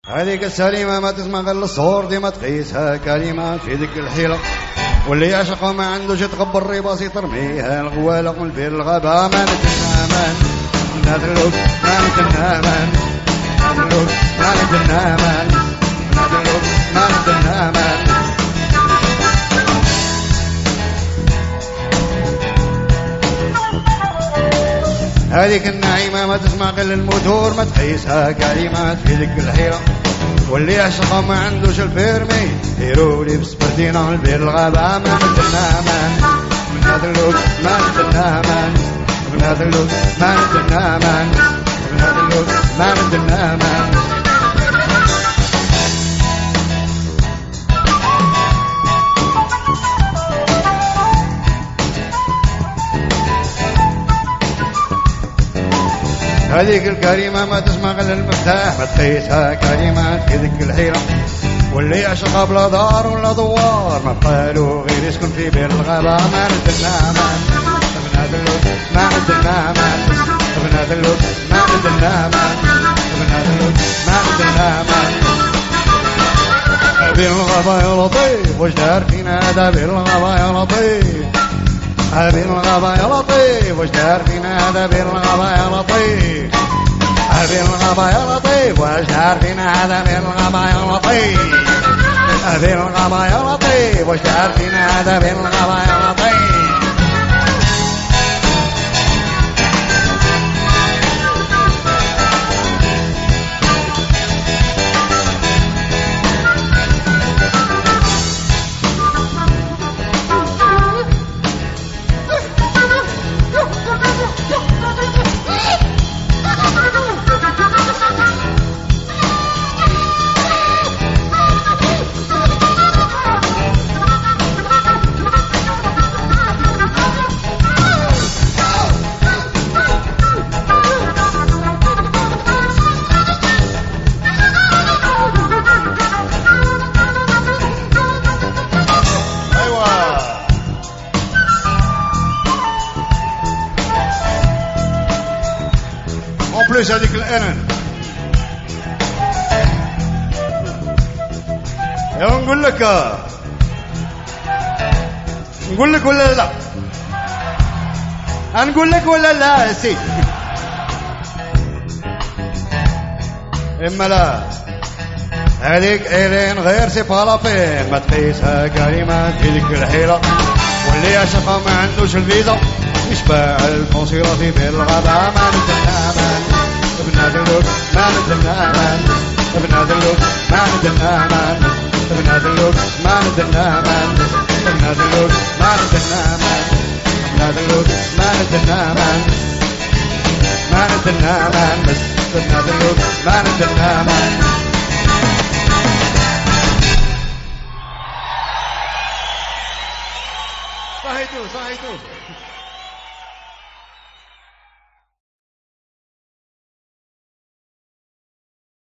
هذيك السليمة ما تسمع غير الصور ديما تقيسها كلمات في ذيك الحيلة، واللي يعشق ما عندوش تقبل ريباصي ترميها الغوالة والبير الغابة ما نتنامان نادلوك ما نتنامان نادلوك ما نتنامان نادلوك ما نتنامان. هذيك النعيمة ما تسمع غير الموتور ما تقيسها كلمات في ذيك الحيرة، واللي يعشق ما عندوش الفيرمي يرولي بسبرتينا البير الغابة ما نتنامان نادلوك ما نتنامان نادلوك ما نتنامان نادلوك ما نتنامان. هذيك الكريمة ما تسمع غير المفتاح ما تقيسها كلمات في ذيك الحيرة، واللي يعشق بلا دار ولا دوار ما بقالو غير يسكن في بير الغابة ما نتنامان بنادلوك ما نتنامان بنادلوك ما نتنامان بنادلوك ما نتنامان. بير الغابة يا لطيف واش دار فينا هذا بير الغابة يا لطيف بير الغابة يا لطيف واش دار فينا هذا بير الغابة يا لطيف بير الغابة يا لطيف واش دار فينا هذا بير الغابة يا لطيف بير الغابة يا لطيف واش دار فينا هذا بير الغابة يا لطيف. بلوس هذيك الأنن نقول لك ولا لا نقول لك ولا لا يا سيدي إما لا هذيك إيرين غير سيبالابين ما تقيسها كلمات في ذيك الحيرة، واللي يعشق ما عندوش الفيزا يشبع الفونسيرة في بير الغابة ما نتنامان بنادلوك ما نتنامان بنادلوك ما نتنامان بنادلوك ما نتنامان بنادلوك ما نتنامان بنادلوك ما نتنامان ما نتنامان بس بنادلوك ما نتنامان. صحيتو